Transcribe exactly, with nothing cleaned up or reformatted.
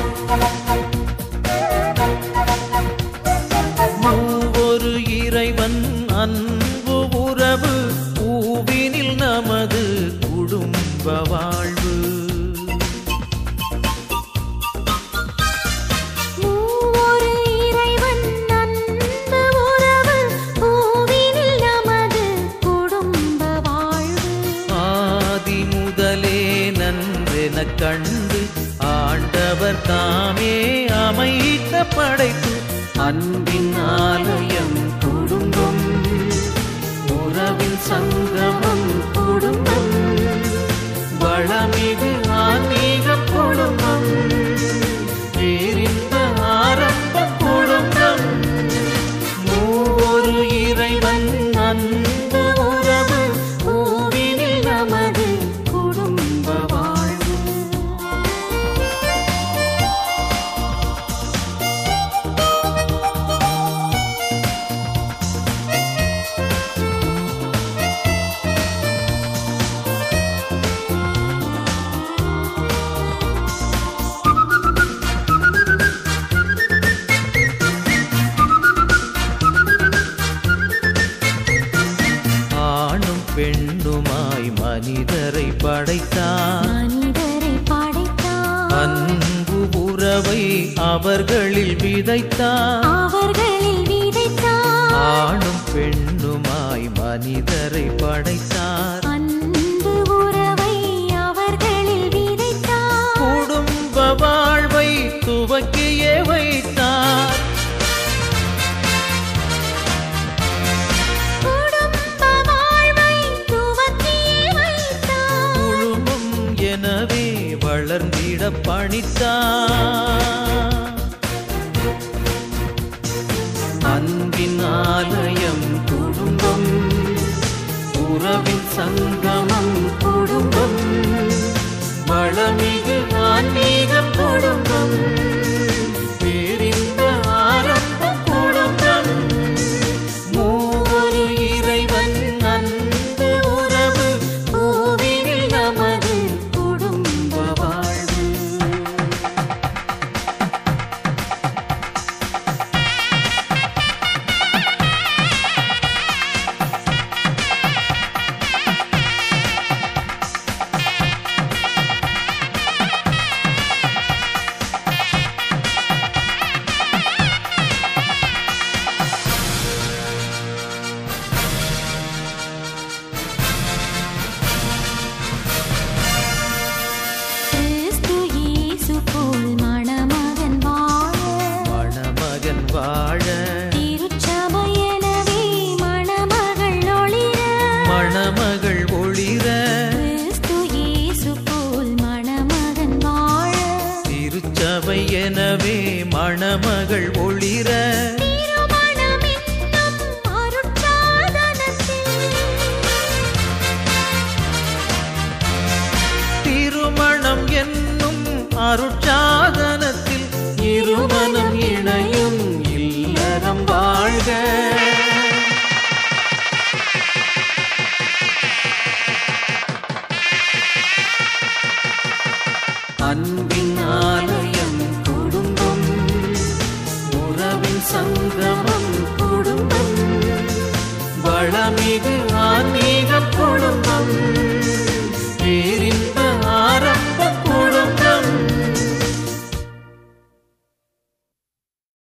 மூவொரு இறைவன் அன்பு உறவு பூவினில் நமது குடும்ப வாழ்வு. மூவொரு இறைவன் அன்பு உறவு பூவினில் நமது குடும்ப வாழ்வு. ஆதி முதலே நன்றெனக் கண்டு ஆண்டவர் தாமே அமைத்த படைப்பு அன்பின் ஆலயம் குடும்பம். உறவின் சங்கமம் குடும்பம். வளமிகு ஆன்மீக குடும்பம். பேரின்ப ஆரம்ப குடும்பம். மூவொரு இறைவன் அன்பு உறவு பூவினில் நமது குடும்ப வாழ்வு. ஆணும் பெண்ணுமாய் மனிதரை படைத்தார். மனிதரை படைத்தார். அன்பு உறவை அவர்களில் விதைத்தார். அவர்களில் விதைத்தார். ஆணும் பெண்ணுமாய் மனிதரை படைத்தார். அன்பு உறவை அவர்களில் விதைத்தார். குடும்ப வாழ்வை துவக்கியே வைத்தார். குடும்ப வாழ்வை துவக்கியே வைத்தார். குழுமம் எனவே வளர்ந்திட பணித்தார். அன்பின் ஆலயம் குடும்பம். உறவின் சங்கமம் குடும்பம். வளமிகு ஆன்மீக குடும்பம். பேரின்ப ஆரம்ப குடும்பம். மூவொரு இறைவன் அன்பு உறவு பூவினில் நமது குடும்ப வாழ்வு. கிறிஸ்து இயேசு போல் மணமகன் வாழ. மணமகன் வாழ திருச்சபை எனவே மணமகள் ஒளிர. மணமகள் ஒளிர கிறிஸ்து இயேசு போல் மணமகன் வாழ. திருச்சபை எனவே மணமகள் ஒளிர. திருமணம் என்னும் அருட்சாதனத்தில். திருமணம் என்னும் அருட்சாதனத்தில் இருமனம் இணையும் இல்லறம் வாழ்க. அன்பு